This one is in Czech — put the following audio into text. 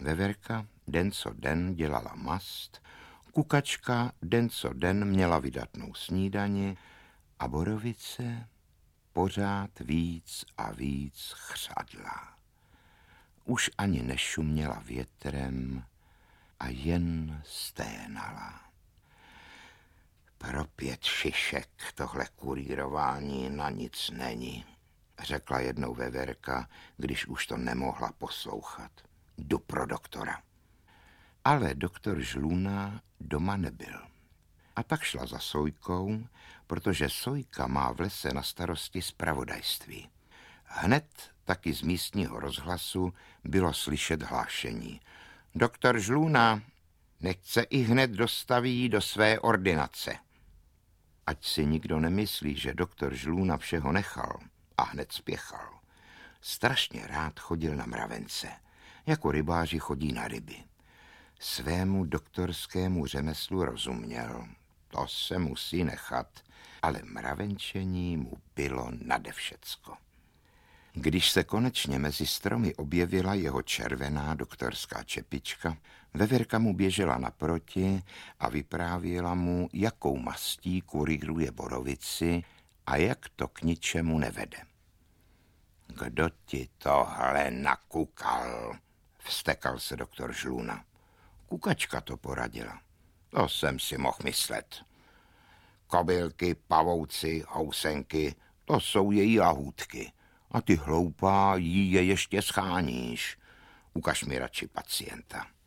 Veverka den co den dělala mast, Kukačka den co den měla vydatnou snídani a Borovice pořád víc a víc chřadla. Už ani nešuměla větrem a jen sténala. Pro 5 šišek tohle kurýrování na nic není, řekla jednou Veverka, když už to nemohla poslouchat. Jdu pro doktora. Ale doktor Žluna doma nebyl. A tak šla za Sojkou, protože Sojka má v lese na starosti zpravodajství. Hned taky z místního rozhlasu bylo slyšet hlášení. Doktor Žluna nechť se i hned dostaví do své ordinace. Ať si nikdo nemyslí, že doktor Žluna všeho nechal a hned spěchal. Strašně rád chodil na mravence, jako rybáři chodí na ryby. Svému doktorskému řemeslu rozuměl, to se musí nechat, ale mravenčení mu bylo nade všecko. Když se konečně mezi stromy objevila jeho červená doktorská čepička, Veverka mu běžela naproti a vyprávěla mu, jakou mastí kurýruje Borovici a jak to k ničemu nevede. Kdo ti tohle nakukal? Vztekal se doktor Žluna. Kukačka to poradila. To jsem si mohl myslet. Kobylky, pavouci, housenky, to jsou její lahůdky. A ty hloupá jí je ještě scháníš. Ukaž mi radši pacienta.